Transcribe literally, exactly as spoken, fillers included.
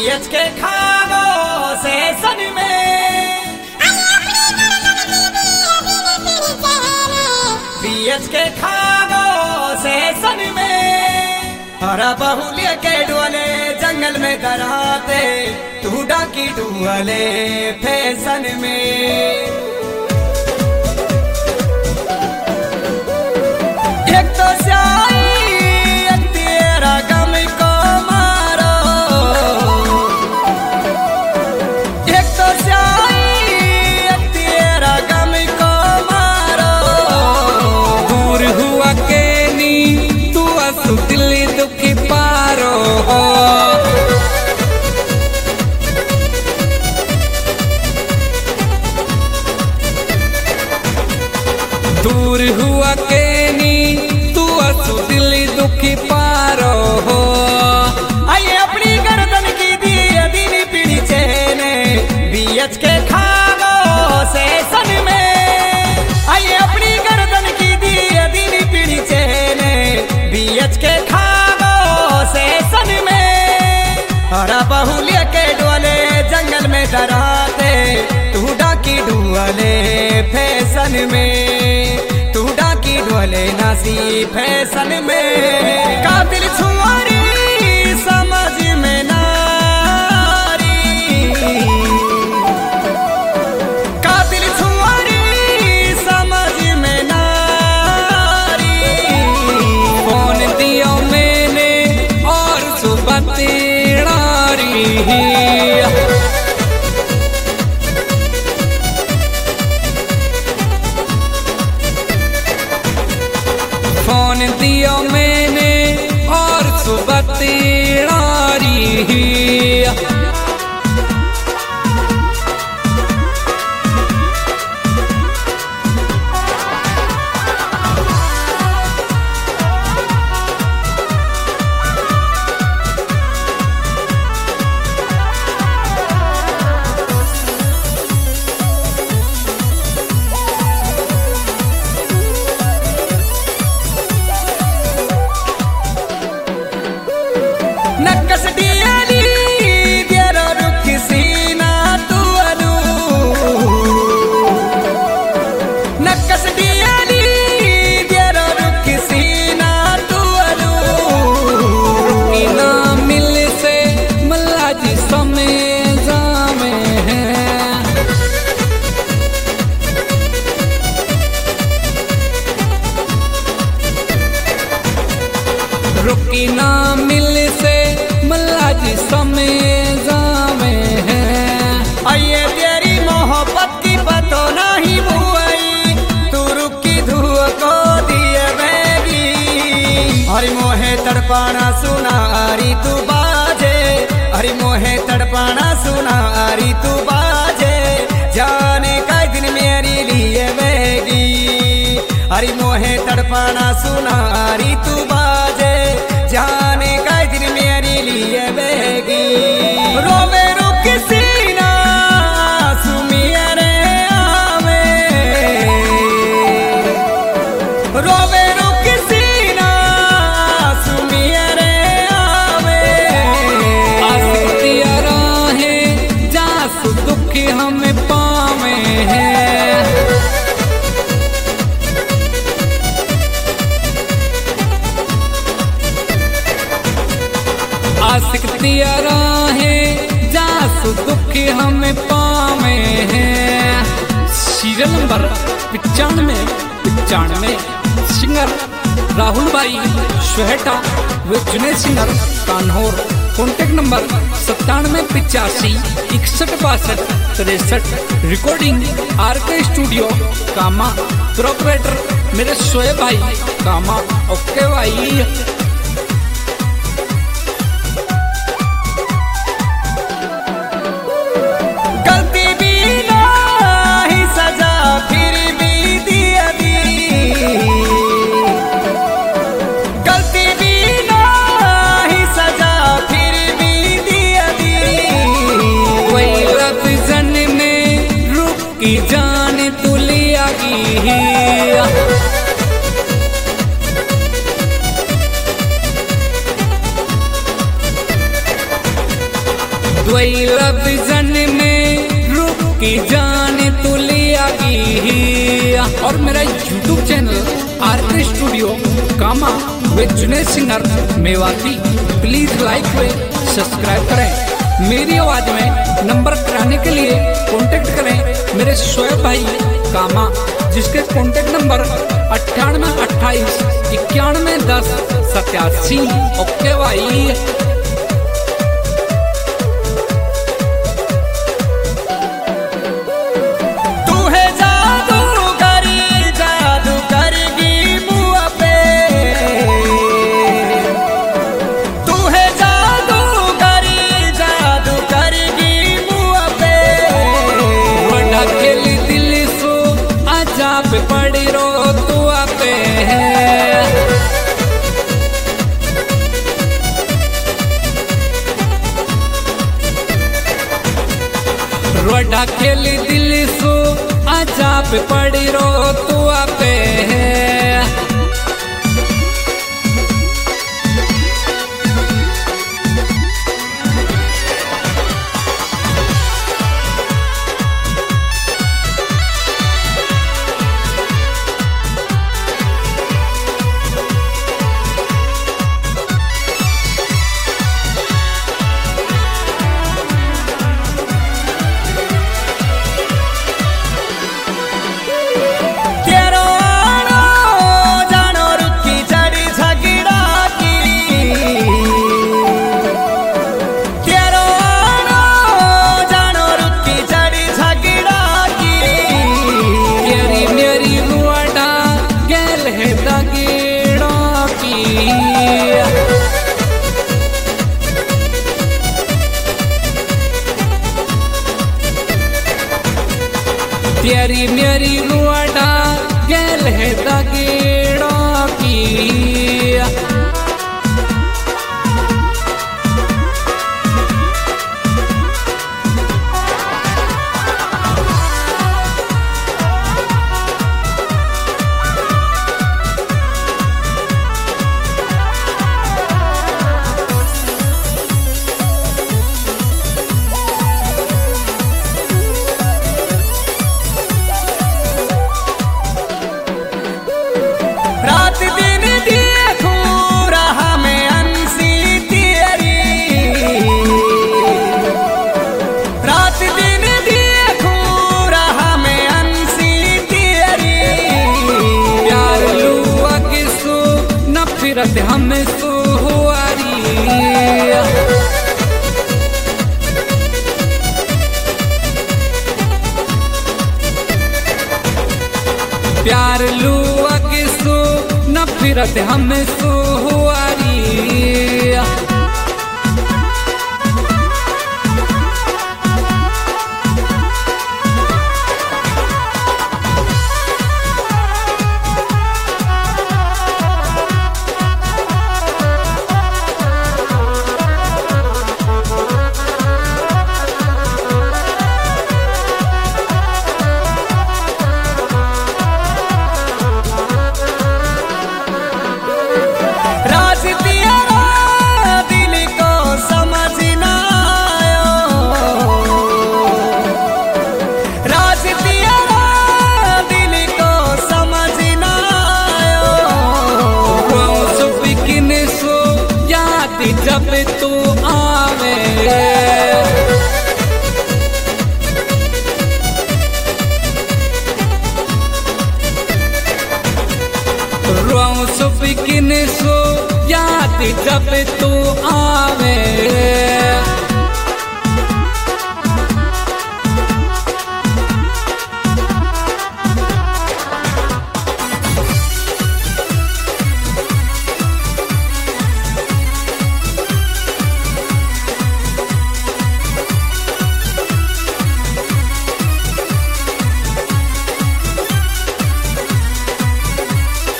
BH के खागो से सन में बीएच के खागो से सन में हरा बहुलिया के डोले जंगल में दराते तू डाकी डुअले फैशन में एक तो स्याही एक तेरा गम को मारो एक तो स्याही एक तेरा गम को मारो दूर हुआ के नी तू असु दिल्ली दुखी पारो दूर हुआ के नी तू असु दिल्ली दुखी पारो हो आइए अपनी गर्दन की दी दीनी पीढ़ी चेने बीएच के खागो से सन में आइए अपनी गर्दन की दी दीनी पीढ़ी चेने बीएच के खागो से सन में हरा बहुलिया के डोले जंगल में डराते तू डाकी डुअले फैशन में तू डाकी डोले नासी फैशन में कातिल छुआरी समझ में नारी कातिल छुआरी समझ में नारी फोन दियो मैंने और सुबह तेरारी फोन दियो मैंने और सुबह तेरारी नक्कस दियाली तेरा रुख सीना तू अलू नक्कस दियाली तेरा रुख सीना तू अलू ना मिल से मल्ला जी समय जामे हैं रुकी ना मिल से मल्ला जी समय जामे हैं आइए तेरी मोहब्बत की पतो नहीं बुआई तू रुकी धुआ को दिए बेगी हरि मोहे तड़पाना सुनारी तू बाजे हरि मोहे तड़पाना सुनारी तू बाजे जाने का दिन मेरी लिए बेगी हरि मोहे तड़पाना सुनारी तू बाजे जाने का दिन मेरी लिए बेगी रोवे रुक सीना सुमिया रे आवे रोवे रुक सीना सुमिया रे आवे आसक्तिया राहें जा सु दुखी हमें पावे हैं आसक्तिया राहें जा सु दुखी हमें पावे हैं सीरियल नंबर पिचानवे पिचानवे सिंगर राहुल भाई सोहेटा व जुने सिंगर कान्होर कॉन्टेक्ट नंबर सत्तानवे पिचासी इकसठ बासठ तिरसठ रिकॉर्डिंग आर के स्टूडियो कामा प्रोपरेटर मेरे सोए भाई कामा ओके भाई गलती भी नहीं सजा फिर भी दिया दी गलती भी नहीं सजा फिर भी दिया दी कोई रब जन में रुक की जान तुलिया की वही लफ्जन में रुक की जान तू लियागी। और मेरा YouTube channel RK studio comma with Junaid singer Mewati, please like व सब्सक्राइब करें। मेरी आवाज में नंबर कराने के लिए कांटेक्ट करें मेरे शोएब भाई कामा, जिसके कांटेक्ट नंबर अट्ठानवे अट्ठाईस इक्यानवे दस सत्यासी। ओके भाई। पड़ी रो तू आपे रोडा खेली दिल्ली सो आजा पे पड़ी रो तू आपे। तेरी मेरी रुआडा गैल है दगेड़ों की। फिरत हम सुहुआरी प्यार लुआ किसो न फिरत हम सुहुआरी। जब तू आवे रोऊं सुबह किन सो याद जब तू आ